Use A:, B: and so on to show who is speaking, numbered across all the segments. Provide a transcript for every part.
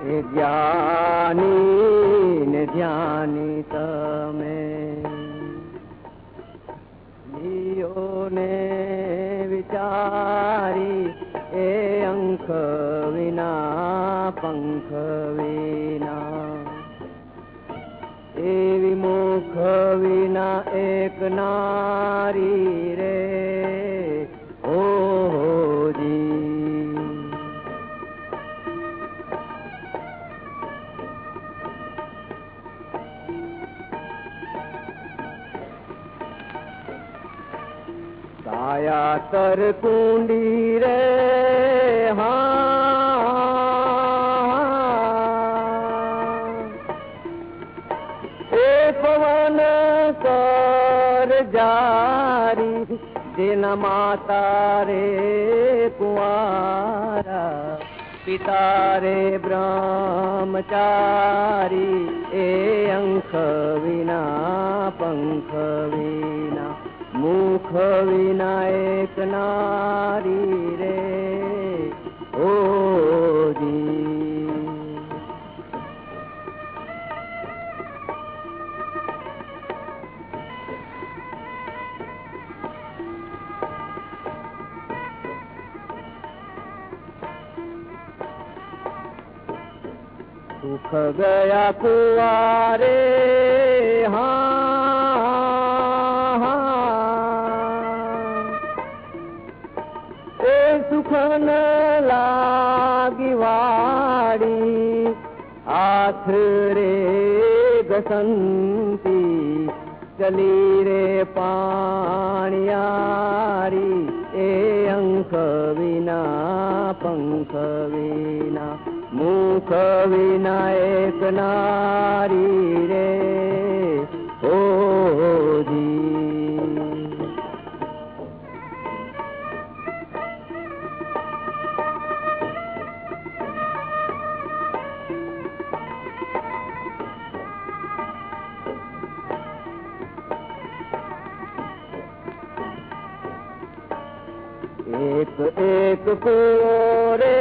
A: એ જ્ઞાની ને ધ્યાની તમે લીઓ ને વિચારી એ અંખ વિના પંખ વિના એવી મુખ વિના એક નારી રે ઓજી काया तर कुंडी रे हाँ ए पवन कर जारी दिन माता रे कुआरा पिता रे ब्रह्मचारी ए अंख विना पंख विना मुख विना एक नारी रे ओजी सुख गया कुआरे सुखन लागी वाड़ी आथ रे गसंती चली रे पाणियारी ए अंख विना पंख विना मुख विना एक नारी रे ओजी एक एक कोरे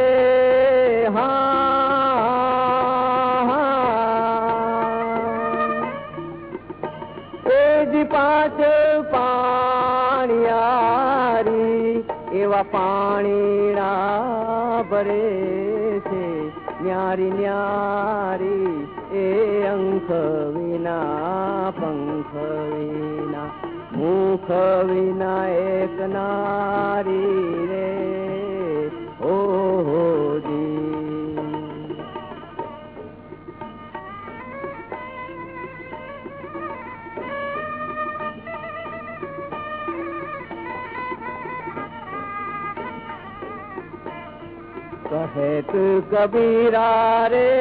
A: जी पांच पाणियारी एवा पाणीना भरे से न्यारी न्यारी ए अंख विना पंख विना मुख विना एक नारी रे ओजी कहेत कबीरा रे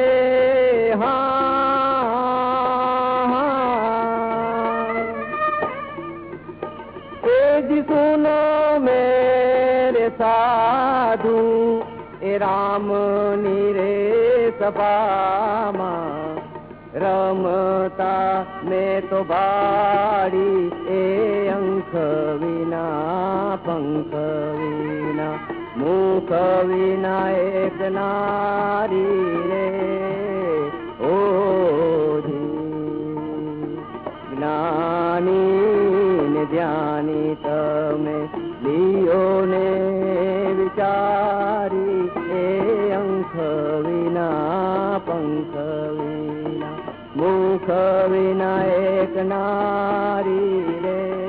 A: जी सुनो मेरे साधु ए राम नीरे सभामा रमता मैं तो बाड़ी ए अंख विना पंख विना मुख विना एक नारी रे ओजी ज्ञानी ने ध्यानी तमे लियो ने विचारी ए अंख विना पंख विना मुख विना एक नारी रे